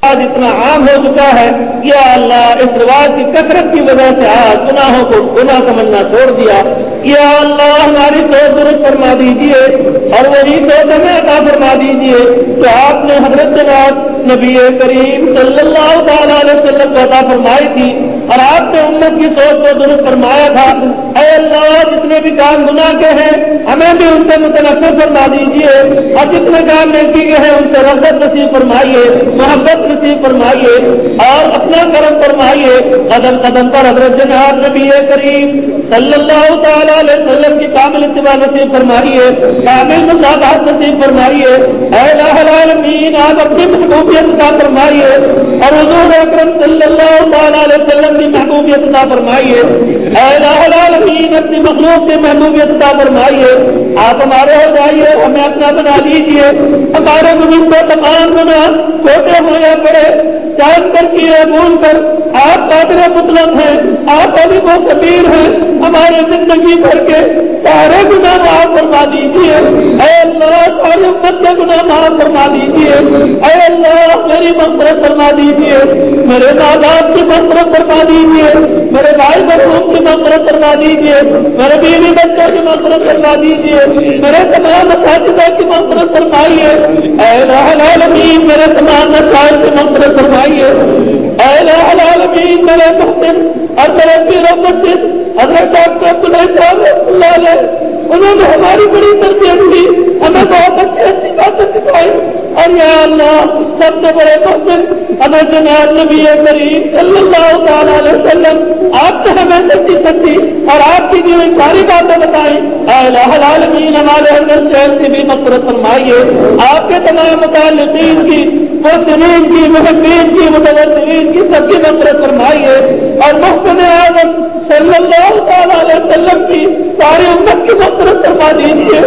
آج اتنا عام ہو چکا ہے. یا اللہ اس رواج کی کثرت کی وجہ سے آج گناہوں کو گناہ سمجھنا چھوڑ دیا. یا اللہ ہماری سوچ درست فرما دیجیے اور وہی سوچ ہمیں عطا فرما دیجیے تو آپ نے حضرت جناب نبی کریم صلی اللہ تعالی علیہ وسلم کو عطا فرمائی تھی اور آپ نے امت کی سوچ کو درست فرمایا تھا. اے اللہ جتنے بھی کام گناہ کے ہیں ہمیں بھی ان سے متنفر فرما دیجیے اور جتنے کام نیکی کے ہیں ان سے رغبت نصیب فرمائیے, محبت نصیب فرمائیے اور اپنا کرم فرمائیے. قدم قدم پر حضرت جناب نبی کریم صلی اللہ تعالی علیہ وسلم کی کامل اتباع نصیب فرمائیے, کامل مصابحت نصیب فرمائیے. اے الہ العالمین آپ اپنی محبوبیت عطا فرمائیے اور حضور اکرم صلی اللہ تعالی علیہ وسلم کی محبوبیت عطا فرمائیے. اے الہ العالمین اپنی مخلوق کی محبوبیت عطا فرمائیے. آپ ہمارے ہو جائیے, ہمیں اپنا بنا لیجیے. ہمارے مجرم کو تمام گناہ چھوٹے ہو یا بڑے, جان کر کیے بھول کر, آپ قادر مطلق ہیں, آپ علیم و خبیر ہیں. ہمارے زندگی بھر کے سارے گناہ معاف فرما دیجیے. اے اللہ ساری امت کے گناہ معاف فرما دیجیے. اے اللہ میری مغفرت فرما دیجیے, میرے ماں باپ کی مغفرت فرما دیجیے, میرے بھائی بہنوں کی مغفرت فرما دیجیے, میرے بیوی بچوں کی مغفرت فرما دیجیے, میرے تمام اساتذہ کی مغفرت فرمائیے. اے الہ العالمین میرے تمام مسائل کی مغفرت فرمائیے. اے الہ العالمین میرے محسن اور میرے پیر و مرشد حضرت ڈاکٹر عبداللہ صاحب رحمۃ اللہ علیہ, انہوں نے ہماری بڑی تربیت کی, ہمیں بہت اچھی باتیں سکھائی. اور یا اللہ سب سے بڑے محسن ہمیں جناب نبی کریم صلی اللہ تعالی علیہ وسلم آپ نے ہمیں سچی اور آپ کی جو ساری باتیں بتائیں. اے الہ العالمین ہمارے حضرت شیخ کی بھی مغفرت فرمائیے. آپ کے تمام متعلقین کی, محسنین کی, محبین کی, متوسلین کی سب کی مغفرت فرمائیے. اور محسن اعظم صلی اللہ تعالی علیہ وسلم کی ساری امت کی مغفرت فرما دیجیے.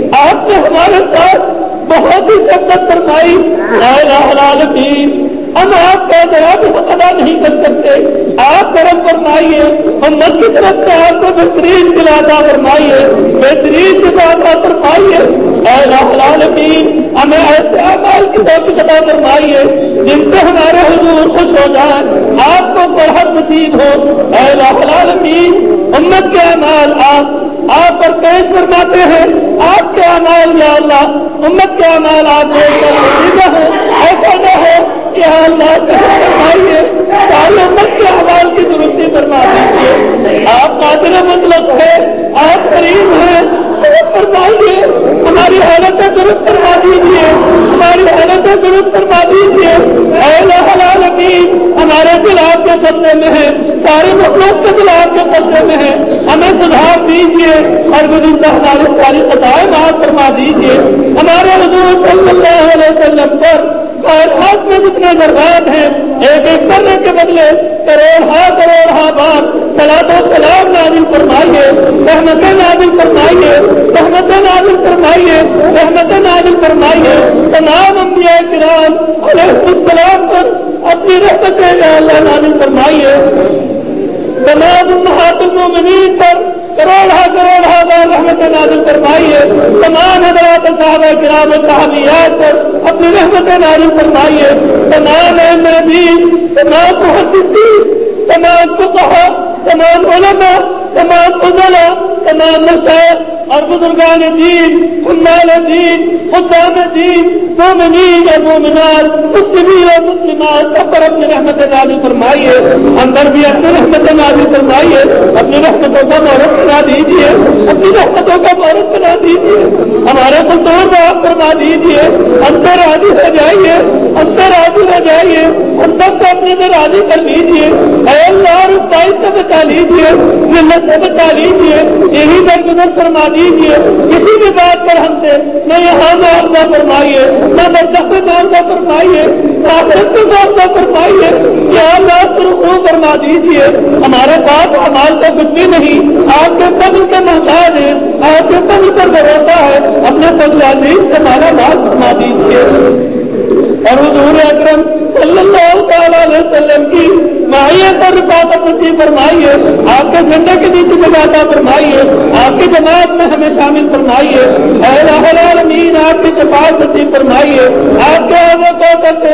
آپ نے ہمارے ساتھ بہت ہی شفقت فرمائی. اے الہ العالمین ہم آپ کا دراب ادا نہیں کر سکتے, آپ کرم فرمائیے. امت کی طرف سے آپ کو بہترین دلاتا فرمائیے, بہترین دلاتا فرمائیے. اے الہ العالمین ہمیں ایسے اعمال کی توفیق عطا فرمائیے جن سے ہمارے حضور خوش ہو جائیں, آپ کو فرحت نصیب ہو. اے الہ العالمین امت کے اعمال آپ پر پیش فرماتے ہیں. آپ کے اعمال یا اللہ امت کے اعمال آپ دیکھ کر نتیجہ ہو, ایسا نہ ہو کہ اللہ فرمائیے ساری امت کے اعمال کی درستی فرما دیجیے. آپ قادر مطلق ہے, آپ کریم ہیں, فرمائیے ہماری حالتیں درست فرما دیجیے, ہماری حالتیں درست فرما دیجیے. اے الہ العالمین ہمارے دل آپ کے قبضے میں ہے, سارے مخلوق کے دل آپ کے قبضے میں ہے, ہمیں سدھار دیجیے اور گزشتہ ہماری ساری خطائیں معاف فرما دیجیے. ہمارے حضور صلی اللہ علیہ وسلم پر کائنات میں جتنے ذرات ہیں ایک ایک کرنے کے بدلے کروڑ بار صلاۃ و سلام نازل فرمائیے, رحمتیں نازل فرمائیے, رحمتیں نازل فرمائیے, رحمتیں نازل فرمائیے. تمام انبیاء کرام علیہ السلام پر اپنی رحمتیں یا اللہ نازل فرمائیے. تمام امہات المومنین پر کروڑ بار رحمتیں نازل فرمائیے. تمام حضرات صحابہ کرام صحابیات پر اپنی رحمتیں نازل فرمائیے. تمام دین, تمام محدثین, تمام فقہاء, تمام علماء, تمام فضلاء, تمام مشائخ اور بزرگان دین, حمال دین, خدام دین, مومنین اور مومنات, مسلمین اور مسلمات سب پر اپنی رحمت نازل فرمائیے. ہم پر بھی اپنی رحمت نازل فرمائیے. اپنی رحمتوں کا مورت بنا دیجیے, اپنی رحمتوں کا مورت بنا دیجیے. ہمارے قصور میں آپ فرما دیجیے. ہم سے راضی ہو جائیے, ہم سے راضی ہو جائیے, ہم سب کو اپنے میں راضی کر لیجیے. اے اللہ رسوائی سے بچا لیجیے, ذلت سے بچا لیجیے, یہی درگزر فرما دیجیے. کسی بھی بات پر ہم سے نہ یہاں معاوضہ فرمائیے, نہ برزخ میں معاوضہ فرمائیے, آخرت میں معاوضہ فرمائیے. یا اللہ رخصو فرما دیجیے. ہمارے پاس اعمال کا کچھ بھی نہیں, آپ کے فضل کے محتاج ہیں, آپ کے فضل پر بھروسہ ہے. اپنے فضل عظیم سے ہمارا مال فرما دیجیے. اور حضور اکرم صلی اللہ تعالی علیہ وسلم کی معیت اور رفاقت نصیب فرمائیے. آپ کے جھنڈے کے نیچے جماعت فرمائیے, آپ کی جماعت میں ہمیں شامل فرمائیے. اے الہ العالمین آپ کی شفاعت نصیب فرمائیے. آپ کے آگے کو کرتے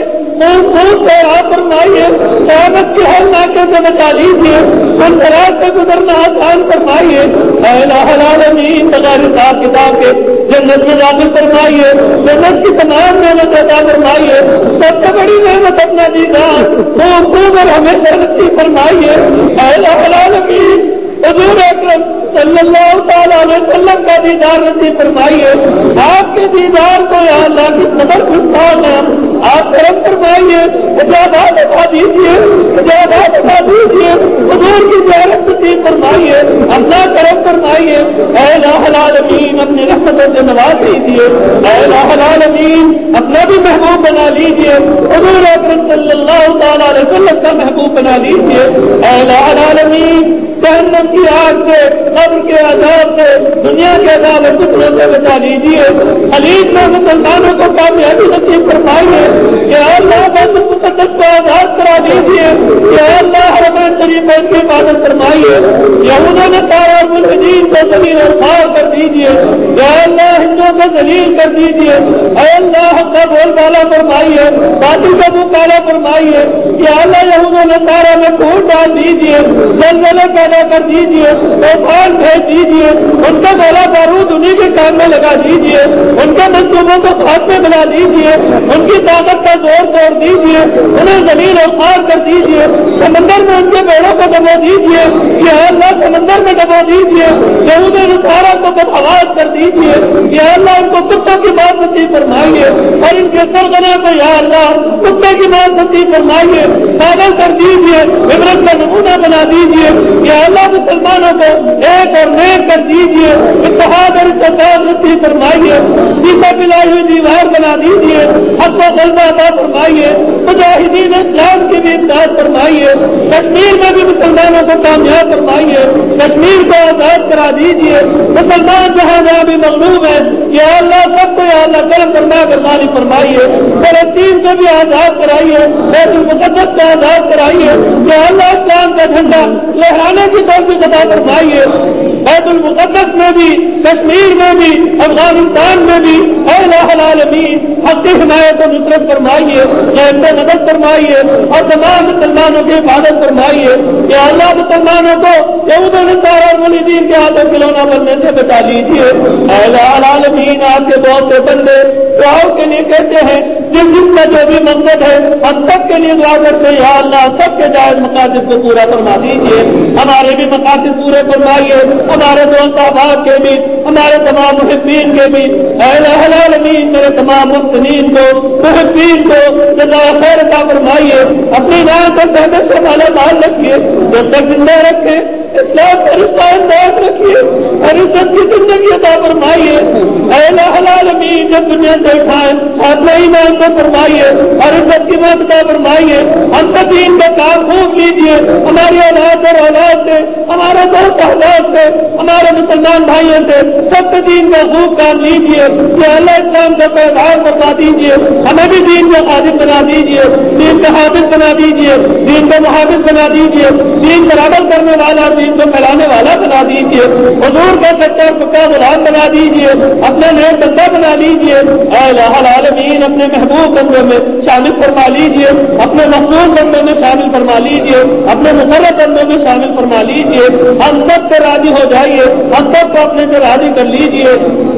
خوب آپ فرمائیے, قیامت کے ہر ناکے سے بچا لیجیے, ان سرات سے گزرنا آسان فرمائیے. اے الہ العالمین بغیر حساب کتاب کے جنت میں داخل فرمائیے, جنت کی تمام نعمت عطا فرمائیے. سب سے بڑی نعمت اپنا دیدار خوب اور ہمیشہ نصیب فرمائیے. اے الہ العالمین حضور اکرم صلی اللہ تعالیٰ علیہ وسلم کا دیدار نصیب فرمائیے. آپ کے دیدار کو یا اللہ کی قدر گستاخ ہے, آپ کرم فرمائیے, اجابات اٹھا دیجیے, اجابات اٹھا دیجیے. حضور کی زیارت نصیب فرمائیے, اپنا کرم فرمائیے. اے الہ العالمین اپنی رحمتوں سے نواز لیجیے. اے الہ العالمین اپنا بھی محبوب بنا لیجیے, حضور اکرم صلی اللہ تعالیٰ علیہ وسلم کا محبوب بنا لیجیے. اے الہ العالمین جہنم کی آگ سے, قبر کے عذاب سے, دنیا کے عذاب اور فتنوں سے بچا لیجیے. خلیج میں مسلمانوں کو کامیابی نصیب فرمائیے. یا اللہ بیت المقدس کو آزاد کرا دیجیے. یا اللہ حرمین شریفین کی حفاظت فرمائیے. یہود و نصارا اور ملحدین کو ذلیل اور خوار کر دیجیے. یا اللہ ہندوؤں کو ذلیل کر دیجیے. اے اللہ حق کا بول بالا فرمائیے, باطل کا منہ کالا فرمائیے. یا اللہ یہود و نصارا میں پھوٹ ڈال دیجیے, زلزلے پیدا کر دیجیے, طوفان بھیج دیجیے, ان کا گولا بارود انہیں کے کام میں لگا دیجیے, ان کے منصوبوں کو ہاتھ میں بنا دیجیے, ان کی طاقت کا زور توڑ دیجیے, انہیں ذلیل اور خوار کر دیجیے. سمندر میں ان کے بیڑوں کو ڈبو دیجیے. یا اللہ سمندر میں ڈبو دیجیے. یہود نصارا کو بدحواس کر دیجیے. یا اللہ ان کو کتوں کی بات نصیب فرمائیے, اور ان کے سرغنے کو یا اللہ کتے کی بات نصیب فرمائیے, پاگل کر دیجیے, عبرت کا نمونہ بنا دیجیے. یا اللہ مسلمانوں کو ایک اور نیک کر دیجیے, اتحاد اور اتفاق نصیب فرمائیے. سیسا پلائی ہوئی دیوار بنا دیجیے, حق و غلبہ عطا فرمائیے. مجاہدین اسلام کی بھی امداد فرمائیے. کشمیر میں بھی مسلمانوں کو کامیاب فرمائیے. کشمیر کو آزاد کرا دیجیے. مسلمان جہاں بھی مغلوب ہیں, یا اللہ سب کو یا اللہ کرم فرما کر مالی فرمائیے. فلسطین کو بھی آزاد کرائیے, بیت المقدس کو آزاد کرائیے. یا اللہ اسلام کا جھنڈا لہرانے کی توفیق عطا فرمائیے. بیت المقدس میں بھی, کشمیر میں بھی, افغانستان میں بھی اے الہ العالمین حق کی حمایت و نصرت فرمائیے, غیب سے مدد فرمائیے, اور تمام مسلمانوں کی حفاظت فرمائیے. یا اللہ مسلمانوں کو یہود و نصارا اور ملحدین کے ہاتھوں کھلونا بننے سے بچا لیجیے. اے الہ العالمین آپ کے بہت سے بندے دعاؤں کے لیے کہتے ہیں, جس کا جو بھی مقصد ہے ہم سب کے لیے دعا کرتے ہیں. یا اللہ سب کے جائز مقاصد کو پورا فرما دیجیے. ہمارے بھی مقاصد پورے فرمائیے, ہمارے دوست احباب کے بھی, ہمارے تمام محبین کے بھی. اے الہ العالمین میرے تمام محسنین کو, محبین کو جزائے خیر عطا فرمائیے. اپنی راہ پر ہمیشہ مالا مال رکھیے, جب تک زندہ رکھے اسلام پر قائم رکھیے, اور عزت کی زندگی عطا فرمائیے. اے الہ العالمین جب دنیا سے اٹھائیں اپنے ایمان کو فرمائیے, اور عزت کی بات عطا فرمائیے. ہم سب دین کا کام خوب لیجیے, ہماری اولاد اور اولاد سے, ہمارے دوست احباب سے, ہمارے مسلمان بھائیوں سے سب کے دین کا خوب کام لیجیے. یا اللہ اسلام کا پیغام فرما دیجیے, ہمیں بھی دین کو خادم بنا دیجیے, دین کا حافظ بنا دیجیے, دین کا محافظ بنا دیجیے, دین پر عمل کرنے والا, دین کو پھیلانے والا بنا دیجیے. حضور کا سچا پکا غلام بنا دیجیے, اپنا نیک بندہ بنا لیجیے. اے الہ العالمین اپنے محبوب بندوں میں شامل فرما لیجیے, اپنے مخصوص بندوں میں شامل فرما لیجیے, اپنے مقرر بندوں میں شامل فرما لیجیے. ہم سب سے راضی ہو جائیے, ہم سب کو اپنے سے راضی کر لیجیے.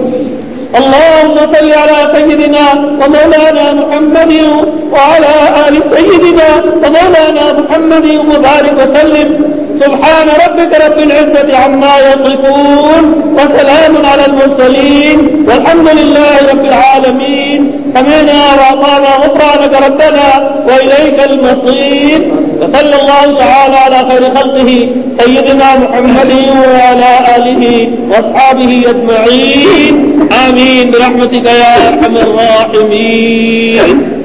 اللهم صل على سيدنا ومولانا محمد وعلى آل سيدنا ومولانا محمد وبارك وسلم. سبحان ربك رب العزة عما يصفون وسلام على المرسلين والحمد لله رب العالمين. سمعنا وأطعنا غفرانك ربنا وإليك المصير. وصلى الله تعالى على خير خلقه سيدنا محمد وعلى آله وأصحابه أجمعين. آمين برحمتك يا أرحم الراحمين.